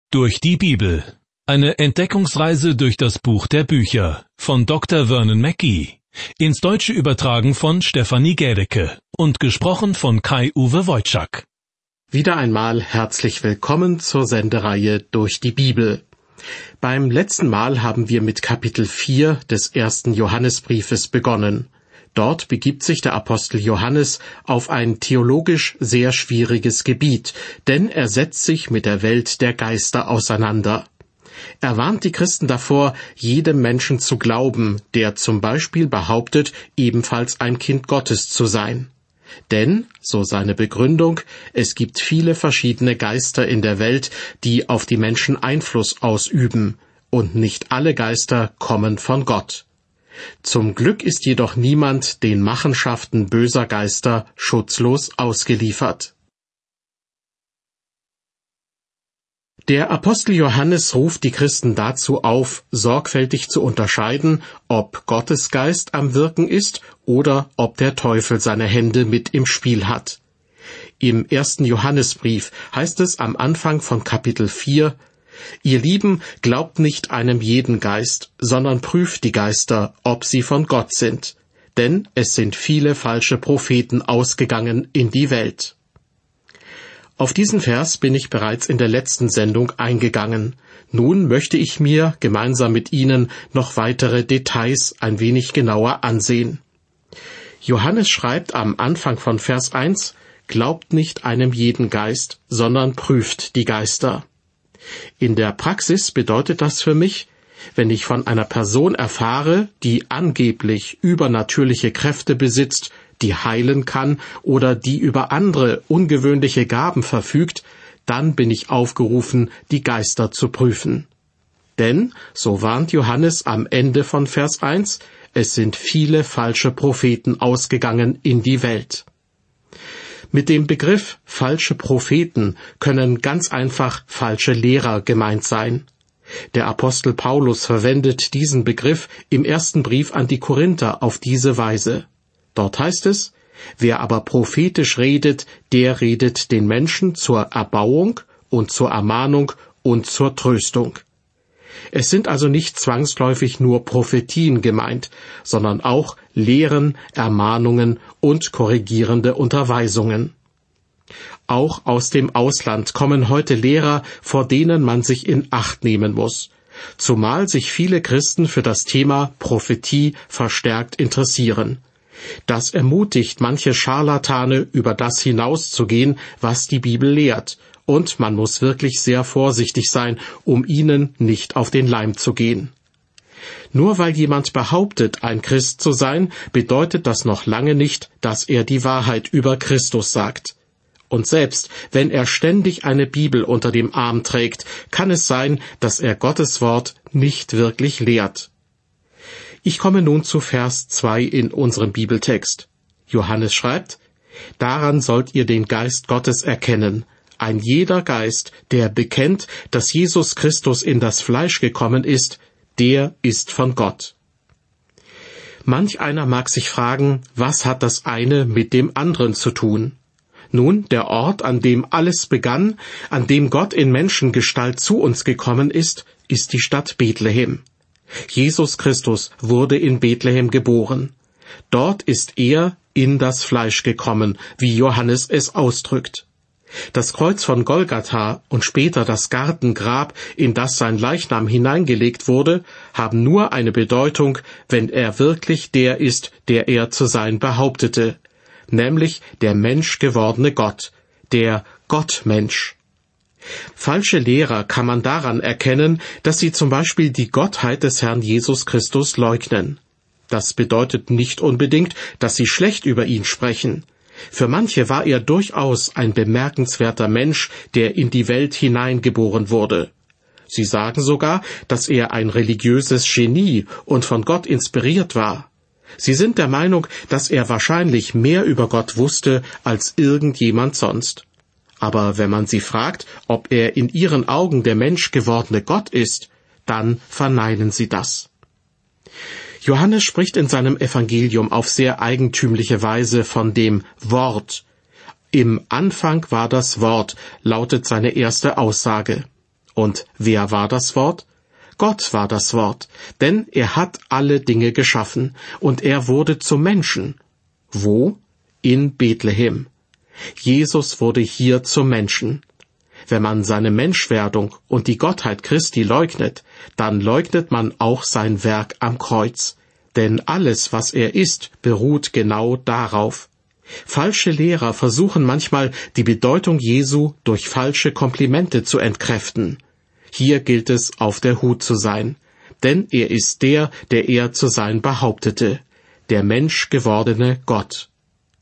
Durch die Bibel. Eine Entdeckungsreise durch das Buch der Bücher von Dr. Vernon Mackey. Ins Deutsche übertragen von Stefanie Gädecke und gesprochen von Kai-Uwe Wojczak. Wieder einmal herzlich willkommen zur Sendereihe Durch die Bibel. Beim letzten Mal haben wir mit Kapitel 4 des ersten Johannesbriefes begonnen. Dort begibt sich der Apostel Johannes auf ein theologisch sehr schwieriges Gebiet, denn er setzt sich mit der Welt der Geister auseinander. Er warnt die Christen davor, jedem Menschen zu glauben, der zum Beispiel behauptet, ebenfalls ein Kind Gottes zu sein. Denn, so seine Begründung, es gibt viele verschiedene Geister in der Welt, die auf die Menschen Einfluss ausüben, und nicht alle Geister kommen von Gott. Zum Glück ist jedoch niemand den Machenschaften böser Geister schutzlos ausgeliefert. Der Apostel Johannes ruft die Christen dazu auf, sorgfältig zu unterscheiden, ob Gottes Geist am Wirken ist oder ob der Teufel seine Hände mit im Spiel hat. Im ersten Johannesbrief heißt es am Anfang von Kapitel 4, »Ihr Lieben, glaubt nicht einem jeden Geist, sondern prüft die Geister, ob sie von Gott sind. Denn es sind viele falsche Propheten ausgegangen in die Welt.« Auf diesen Vers bin ich bereits in der letzten Sendung eingegangen. Nun möchte ich mir gemeinsam mit Ihnen noch weitere Details ein wenig genauer ansehen. Johannes schreibt am Anfang von Vers 1, »Glaubt nicht einem jeden Geist, sondern prüft die Geister.« In der Praxis bedeutet das für mich, wenn ich von einer Person erfahre, die angeblich übernatürliche Kräfte besitzt, die heilen kann oder die über andere ungewöhnliche Gaben verfügt, dann bin ich aufgerufen, die Geister zu prüfen. Denn, so warnt Johannes am Ende von Vers 1, es sind viele falsche Propheten ausgegangen in die Welt. Mit dem Begriff falsche Propheten können ganz einfach falsche Lehrer gemeint sein. Der Apostel Paulus verwendet diesen Begriff im ersten Brief an die Korinther auf diese Weise. Dort heißt es, wer aber prophetisch redet, der redet den Menschen zur Erbauung und zur Ermahnung und zur Tröstung. Es sind also nicht zwangsläufig nur Prophetien gemeint, sondern auch Lehren, Ermahnungen und korrigierende Unterweisungen. Auch aus dem Ausland kommen heute Lehrer, vor denen man sich in Acht nehmen muss, zumal sich viele Christen für das Thema Prophetie verstärkt interessieren. Das ermutigt manche Scharlatane, über das hinauszugehen, was die Bibel lehrt, und man muss wirklich sehr vorsichtig sein, um ihnen nicht auf den Leim zu gehen. Nur weil jemand behauptet, ein Christ zu sein, bedeutet das noch lange nicht, dass er die Wahrheit über Christus sagt. Und selbst wenn er ständig eine Bibel unter dem Arm trägt, kann es sein, dass er Gottes Wort nicht wirklich lehrt. Ich komme nun zu Vers 2 in unserem Bibeltext. Johannes schreibt, »Daran sollt ihr den Geist Gottes erkennen. Ein jeder Geist, der bekennt, dass Jesus Christus in das Fleisch gekommen ist, der ist von Gott.« Manch einer mag sich fragen, was hat das eine mit dem anderen zu tun? Nun, der Ort, an dem alles begann, an dem Gott in Menschengestalt zu uns gekommen ist die Stadt Bethlehem. Jesus Christus wurde in Bethlehem geboren. Dort ist er in das Fleisch gekommen, wie Johannes es ausdrückt. Das Kreuz von Golgatha und später das Gartengrab, in das sein Leichnam hineingelegt wurde, haben nur eine Bedeutung, wenn er wirklich der ist, der er zu sein behauptete, nämlich der menschgewordene Gott, der Gottmensch. Falsche Lehrer kann man daran erkennen, dass sie zum Beispiel die Gottheit des Herrn Jesus Christus leugnen. Das bedeutet nicht unbedingt, dass sie schlecht über ihn sprechen. Für manche war er durchaus ein bemerkenswerter Mensch, der in die Welt hineingeboren wurde. Sie sagen sogar, dass er ein religiöses Genie und von Gott inspiriert war. Sie sind der Meinung, dass er wahrscheinlich mehr über Gott wusste als irgendjemand sonst. Aber wenn man sie fragt, ob er in ihren Augen der menschgewordene Gott ist, dann verneinen sie das. Johannes spricht in seinem Evangelium auf sehr eigentümliche Weise von dem Wort. Im Anfang war das Wort, lautet seine erste Aussage. Und wer war das Wort? Gott war das Wort, denn er hat alle Dinge geschaffen, und er wurde zum Menschen. Wo? In Bethlehem. Jesus wurde hier zum Menschen. Wenn man seine Menschwerdung und die Gottheit Christi leugnet, dann leugnet man auch sein Werk am Kreuz. Denn alles, was er ist, beruht genau darauf. Falsche Lehrer versuchen manchmal, die Bedeutung Jesu durch falsche Komplimente zu entkräften. Hier gilt es, auf der Hut zu sein, denn er ist der er zu sein behauptete, der menschgewordene Gott.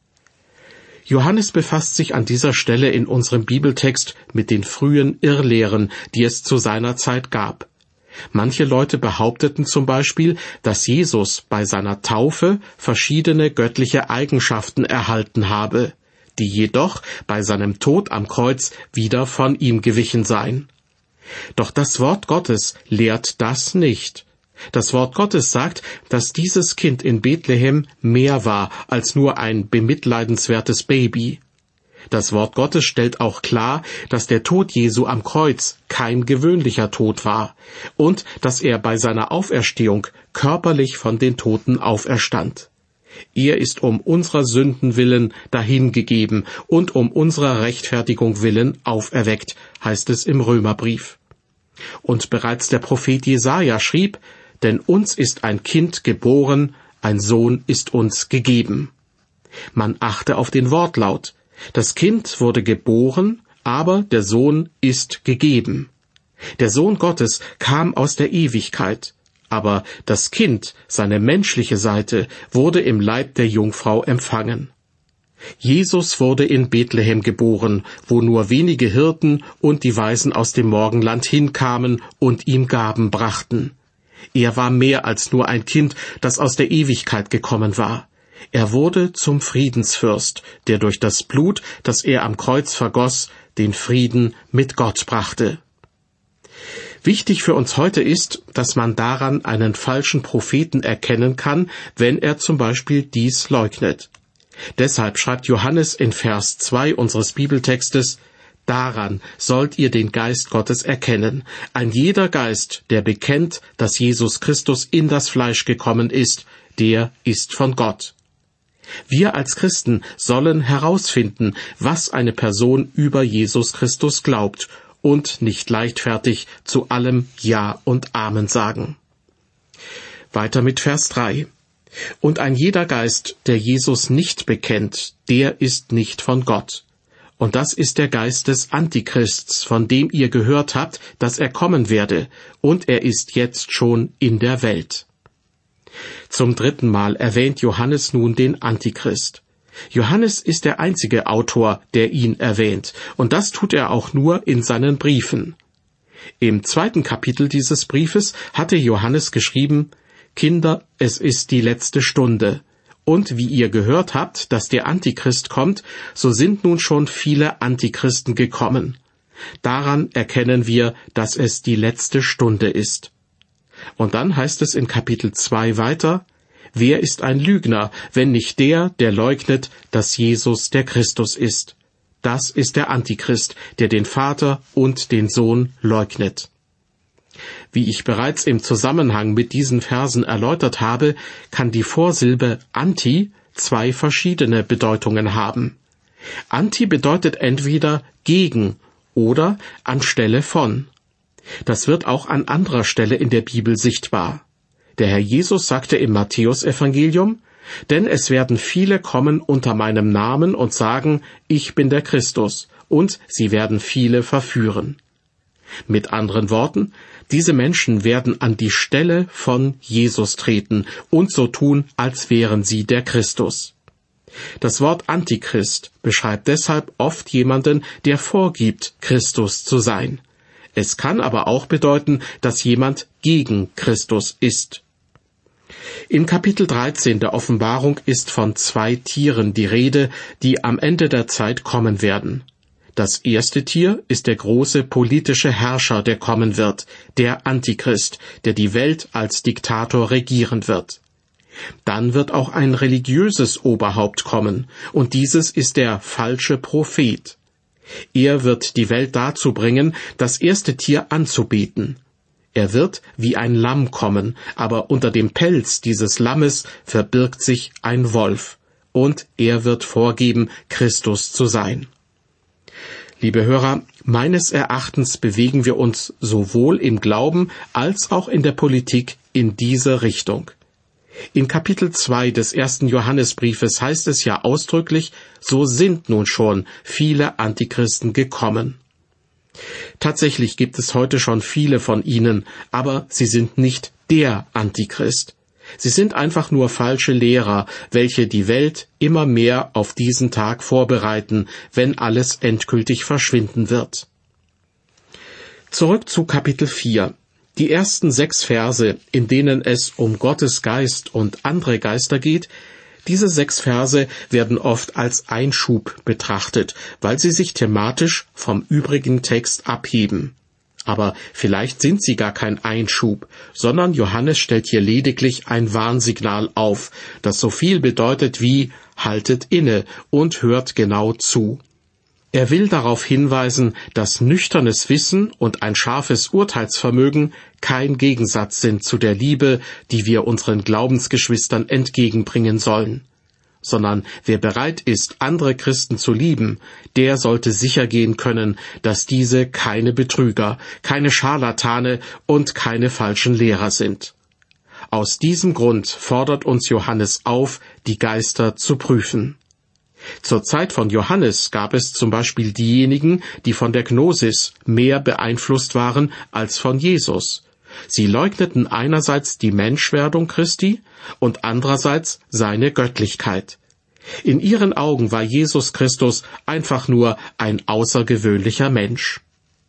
Johannes befasst sich an dieser Stelle in unserem Bibeltext mit den frühen Irrlehren, die es zu seiner Zeit gab. Manche Leute behaupteten zum Beispiel, dass Jesus bei seiner Taufe verschiedene göttliche Eigenschaften erhalten habe, die jedoch bei seinem Tod am Kreuz wieder von ihm gewichen seien. Doch das Wort Gottes lehrt das nicht. Das Wort Gottes sagt, dass dieses Kind in Bethlehem mehr war als nur ein bemitleidenswertes Baby. Das Wort Gottes stellt auch klar, dass der Tod Jesu am Kreuz kein gewöhnlicher Tod war und dass er bei seiner Auferstehung körperlich von den Toten auferstand. Er ist um unserer Sünden willen dahingegeben und um unserer Rechtfertigung willen auferweckt, heißt es im Römerbrief. Und bereits der Prophet Jesaja schrieb, denn uns ist ein Kind geboren, ein Sohn ist uns gegeben. Man achte auf den Wortlaut. Das Kind wurde geboren, aber der Sohn ist gegeben. Der Sohn Gottes kam aus der Ewigkeit, aber das Kind, seine menschliche Seite, wurde im Leib der Jungfrau empfangen. Jesus wurde in Bethlehem geboren, wo nur wenige Hirten und die Weisen aus dem Morgenland hinkamen und ihm Gaben brachten. Er war mehr als nur ein Kind, das aus der Ewigkeit gekommen war. Er wurde zum Friedensfürst, der durch das Blut, das er am Kreuz vergoss, den Frieden mit Gott brachte. Wichtig für uns heute ist, dass man daran einen falschen Propheten erkennen kann, wenn er zum Beispiel dies leugnet. Deshalb schreibt Johannes in Vers 2 unseres Bibeltextes, daran sollt ihr den Geist Gottes erkennen. Ein jeder Geist, der bekennt, dass Jesus Christus in das Fleisch gekommen ist, der ist von Gott. Wir als Christen sollen herausfinden, was eine Person über Jesus Christus glaubt und nicht leichtfertig zu allem Ja und Amen sagen. Weiter mit Vers 3. Und ein jeder Geist, der Jesus nicht bekennt, der ist nicht von Gott. Und das ist der Geist des Antichrists, von dem ihr gehört habt, dass er kommen werde, und er ist jetzt schon in der Welt. Zum 3. Mal erwähnt Johannes nun den Antichrist. Johannes ist der einzige Autor, der ihn erwähnt, und das tut er auch nur in seinen Briefen. Im 2. Kapitel dieses Briefes hatte Johannes geschrieben, Kinder, es ist die letzte Stunde. Und wie ihr gehört habt, dass der Antichrist kommt, so sind nun schon viele Antichristen gekommen. Daran erkennen wir, dass es die letzte Stunde ist. Und dann heißt es in Kapitel 2 weiter, wer ist ein Lügner, wenn nicht der leugnet, dass Jesus der Christus ist? Das ist der Antichrist, der den Vater und den Sohn leugnet. Wie ich bereits im Zusammenhang mit diesen Versen erläutert habe, kann die Vorsilbe Anti 2 verschiedene Bedeutungen haben. Anti bedeutet entweder gegen oder anstelle von. Das wird auch an anderer Stelle in der Bibel sichtbar. Der Herr Jesus sagte im Matthäusevangelium, denn es werden viele kommen unter meinem Namen und sagen, ich bin der Christus, und sie werden viele verführen. Mit anderen Worten, diese Menschen werden an die Stelle von Jesus treten und so tun, als wären sie der Christus. Das Wort Antichrist beschreibt deshalb oft jemanden, der vorgibt, Christus zu sein. Es kann aber auch bedeuten, dass jemand gegen Christus ist. In Kapitel 13 der Offenbarung ist von 2 Tieren die Rede, die am Ende der Zeit kommen werden. Das erste Tier ist der große politische Herrscher, der kommen wird, der Antichrist, der die Welt als Diktator regieren wird. Dann wird auch ein religiöses Oberhaupt kommen, und dieses ist der falsche Prophet. Er wird die Welt dazu bringen, das erste Tier anzubeten. Er wird wie ein Lamm kommen, aber unter dem Pelz dieses Lammes verbirgt sich ein Wolf, und er wird vorgeben, Christus zu sein. Liebe Hörer, meines Erachtens bewegen wir uns sowohl im Glauben als auch in der Politik in diese Richtung. In Kapitel 2 des 1. Johannesbriefes heißt es ja ausdrücklich, so sind nun schon viele Antichristen gekommen. Tatsächlich gibt es heute schon viele von ihnen, aber sie sind nicht der Antichrist. Sie sind einfach nur falsche Lehrer, welche die Welt immer mehr auf diesen Tag vorbereiten, wenn alles endgültig verschwinden wird. Zurück zu Kapitel 4. Die ersten 6 Verse, in denen es um Gottes Geist und andere Geister geht, diese 6 Verse werden oft als Einschub betrachtet, weil sie sich thematisch vom übrigen Text abheben. Aber vielleicht sind sie gar kein Einschub, sondern Johannes stellt hier lediglich ein Warnsignal auf, das so viel bedeutet wie haltet inne und hört genau zu. Er will darauf hinweisen, dass nüchternes Wissen und ein scharfes Urteilsvermögen kein Gegensatz sind zu der Liebe, die wir unseren Glaubensgeschwistern entgegenbringen sollen. Sondern wer bereit ist, andere Christen zu lieben, der sollte sicher gehen können, dass diese keine Betrüger, keine Scharlatane und keine falschen Lehrer sind. Aus diesem Grund fordert uns Johannes auf, die Geister zu prüfen. Zur Zeit von Johannes gab es zum Beispiel diejenigen, die von der Gnosis mehr beeinflusst waren als von Jesus. Sie leugneten einerseits die Menschwerdung Christi und andererseits seine Göttlichkeit. In ihren Augen war Jesus Christus einfach nur ein außergewöhnlicher Mensch.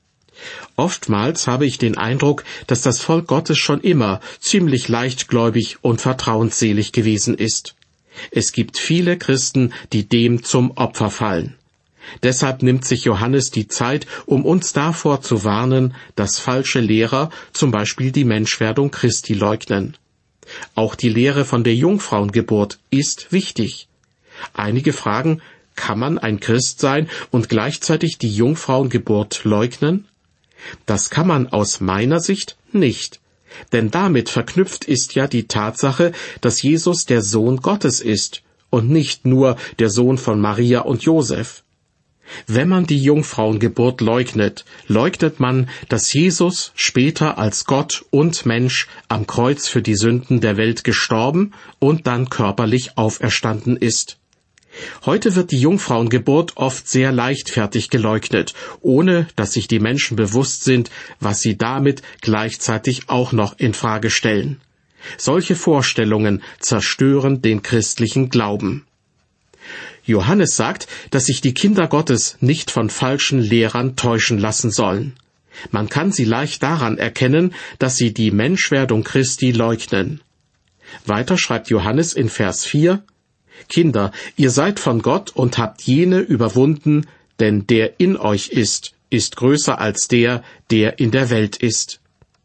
Oftmals habe ich den Eindruck, dass das Volk Gottes schon immer ziemlich leichtgläubig und vertrauensselig gewesen ist. Es gibt viele Christen, die dem zum Opfer fallen. Deshalb nimmt sich Johannes die Zeit, um uns davor zu warnen, dass falsche Lehrer zum Beispiel die Menschwerdung Christi leugnen. Auch die Lehre von der Jungfrauengeburt ist wichtig. Einige fragen, kann man ein Christ sein und gleichzeitig die Jungfrauengeburt leugnen? Das kann man aus meiner Sicht nicht. Denn damit verknüpft ist ja die Tatsache, dass Jesus der Sohn Gottes ist und nicht nur der Sohn von Maria und Josef. Wenn man die Jungfrauengeburt leugnet, leugnet man, dass Jesus später als Gott und Mensch am Kreuz für die Sünden der Welt gestorben und dann körperlich auferstanden ist. Heute wird die Jungfrauengeburt oft sehr leichtfertig geleugnet, ohne dass sich die Menschen bewusst sind, was sie damit gleichzeitig auch noch in Frage stellen. Solche Vorstellungen zerstören den christlichen Glauben. Johannes sagt, dass sich die Kinder Gottes nicht von falschen Lehrern täuschen lassen sollen. Man kann sie leicht daran erkennen, dass sie die Menschwerdung Christi leugnen. Weiter schreibt Johannes in Vers 4, Kinder, ihr seid von Gott und habt jene überwunden, denn der in euch ist größer als der, der in der Welt ist.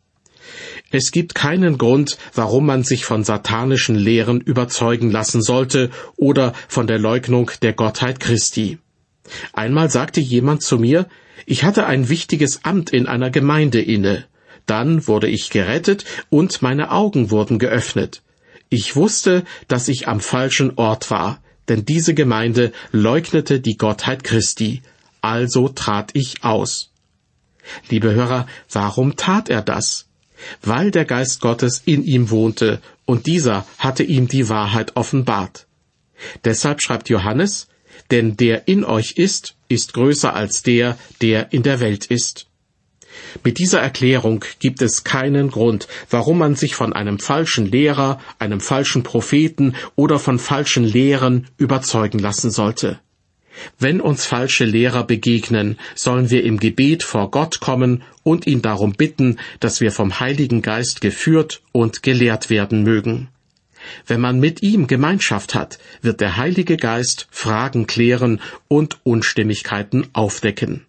Es gibt keinen Grund, warum man sich von satanischen Lehren überzeugen lassen sollte oder von der Leugnung der Gottheit Christi. Einmal sagte jemand zu mir, ich hatte ein wichtiges Amt in einer Gemeinde inne. Dann wurde ich gerettet und meine Augen wurden geöffnet. Ich wusste, dass ich am falschen Ort war, denn diese Gemeinde leugnete die Gottheit Christi. Also trat ich aus. Liebe Hörer, warum tat er das? Weil der Geist Gottes in ihm wohnte und dieser hatte ihm die Wahrheit offenbart. Deshalb schreibt Johannes, denn der in euch ist größer als der, der in der Welt ist. Mit dieser Erklärung gibt es keinen Grund, warum man sich von einem falschen Lehrer, einem falschen Propheten oder von falschen Lehren überzeugen lassen sollte. Wenn uns falsche Lehrer begegnen, sollen wir im Gebet vor Gott kommen und ihn darum bitten, dass wir vom Heiligen Geist geführt und gelehrt werden mögen. Wenn man mit ihm Gemeinschaft hat, wird der Heilige Geist Fragen klären und Unstimmigkeiten aufdecken.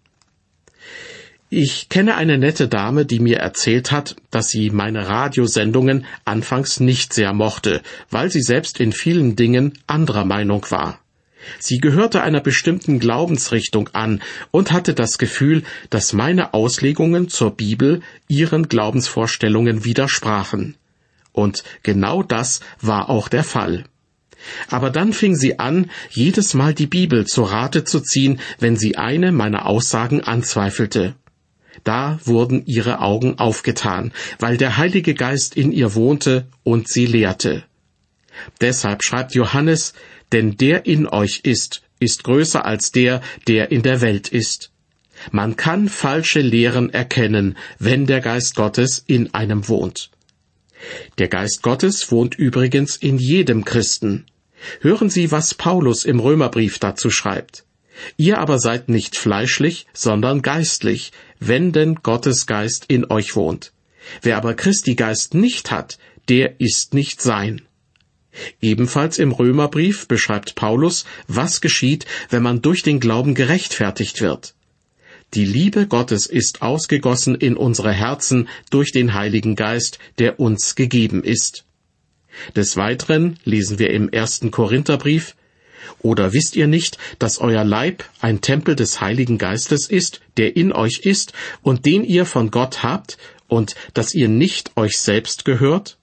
Ich kenne eine nette Dame, die mir erzählt hat, dass sie meine Radiosendungen anfangs nicht sehr mochte, weil sie selbst in vielen Dingen anderer Meinung war. Sie gehörte einer bestimmten Glaubensrichtung an und hatte das Gefühl, dass meine Auslegungen zur Bibel ihren Glaubensvorstellungen widersprachen. Und genau das war auch der Fall. Aber dann fing sie an, jedes Mal die Bibel zu Rate zu ziehen, wenn sie eine meiner Aussagen anzweifelte. Da wurden ihre Augen aufgetan, weil der Heilige Geist in ihr wohnte und sie lehrte. Deshalb schreibt Johannes, denn der in euch ist größer als der in der Welt ist. Man kann falsche Lehren erkennen, wenn der Geist Gottes in einem wohnt. Der Geist Gottes wohnt übrigens in jedem Christen. Hören Sie, was Paulus im Römerbrief dazu schreibt. Ihr aber seid nicht fleischlich, sondern geistlich, wenn denn Gottes Geist in euch wohnt. Wer aber Christi Geist nicht hat, der ist nicht sein. Ebenfalls im Römerbrief beschreibt Paulus, was geschieht, wenn man durch den Glauben gerechtfertigt wird. Die Liebe Gottes ist ausgegossen in unsere Herzen durch den Heiligen Geist, der uns gegeben ist. Des Weiteren lesen wir im 1. Korintherbrief: Oder wisst ihr nicht, dass euer Leib ein Tempel des Heiligen Geistes ist, der in euch ist und den ihr von Gott habt, und dass ihr nicht euch selbst gehört?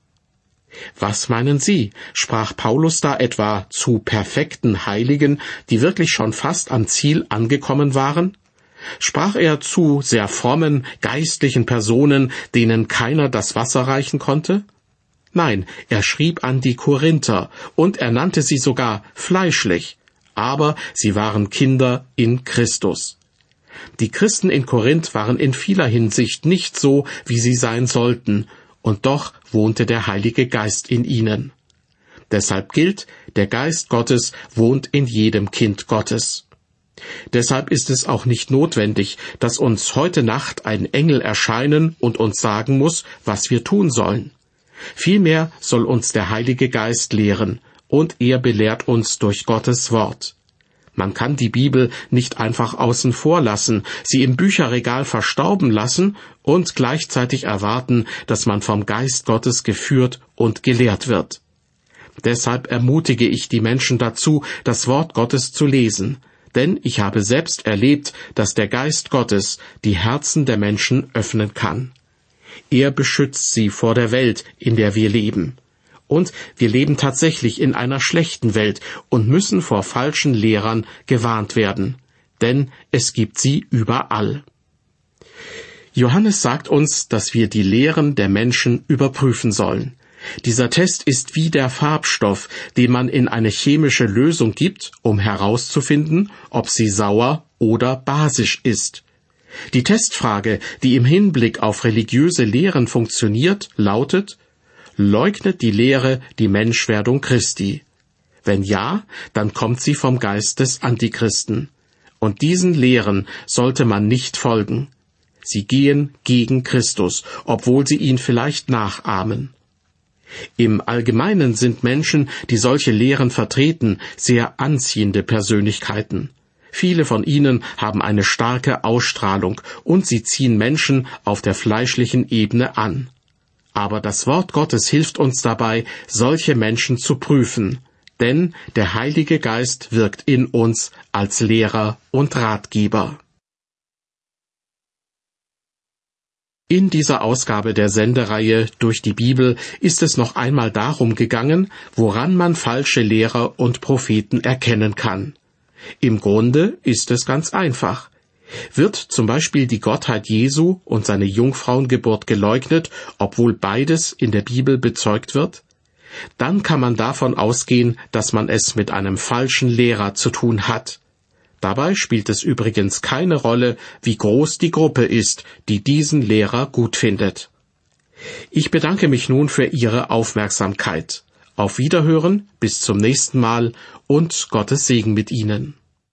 Was meinen Sie? Sprach Paulus da etwa zu perfekten Heiligen, die wirklich schon fast am Ziel angekommen waren? Sprach er zu sehr frommen, geistlichen Personen, denen keiner das Wasser reichen konnte? Nein, er schrieb an die Korinther, und er nannte sie sogar fleischlich, aber sie waren Kinder in Christus. Die Christen in Korinth waren in vieler Hinsicht nicht so, wie sie sein sollten, und doch wohnte der Heilige Geist in ihnen. Deshalb gilt, der Geist Gottes wohnt in jedem Kind Gottes. Deshalb ist es auch nicht notwendig, dass uns heute Nacht ein Engel erscheinen und uns sagen muss, was wir tun sollen. Vielmehr soll uns der Heilige Geist lehren, und er belehrt uns durch Gottes Wort. Man kann die Bibel nicht einfach außen vor lassen, sie im Bücherregal verstauben lassen und gleichzeitig erwarten, dass man vom Geist Gottes geführt und gelehrt wird. Deshalb ermutige ich die Menschen dazu, das Wort Gottes zu lesen, denn ich habe selbst erlebt, dass der Geist Gottes die Herzen der Menschen öffnen kann. Er beschützt sie vor der Welt, in der wir leben. Und wir leben tatsächlich in einer schlechten Welt und müssen vor falschen Lehrern gewarnt werden, denn es gibt sie überall. Johannes sagt uns, dass wir die Lehren der Menschen überprüfen sollen. Dieser Test ist wie der Farbstoff, den man in eine chemische Lösung gibt, um herauszufinden, ob sie sauer oder basisch ist. Die Testfrage, die im Hinblick auf religiöse Lehren funktioniert, lautet: Leugnet die Lehre die Menschwerdung Christi? Wenn ja, dann kommt sie vom Geist des Antichristen. Und diesen Lehren sollte man nicht folgen. Sie gehen gegen Christus, obwohl sie ihn vielleicht nachahmen. Im Allgemeinen sind Menschen, die solche Lehren vertreten, sehr anziehende Persönlichkeiten. Viele von ihnen haben eine starke Ausstrahlung und sie ziehen Menschen auf der fleischlichen Ebene an. Aber das Wort Gottes hilft uns dabei, solche Menschen zu prüfen, denn der Heilige Geist wirkt in uns als Lehrer und Ratgeber. In dieser Ausgabe der Sendereihe Durch die Bibel ist es noch einmal darum gegangen, woran man falsche Lehrer und Propheten erkennen kann. Im Grunde ist es ganz einfach. Wird zum Beispiel die Gottheit Jesu und seine Jungfrauengeburt geleugnet, obwohl beides in der Bibel bezeugt wird? Dann kann man davon ausgehen, dass man es mit einem falschen Lehrer zu tun hat. Dabei spielt es übrigens keine Rolle, wie groß die Gruppe ist, die diesen Lehrer gut findet. Ich bedanke mich nun für Ihre Aufmerksamkeit. Auf Wiederhören, bis zum nächsten Mal und Gottes Segen mit Ihnen.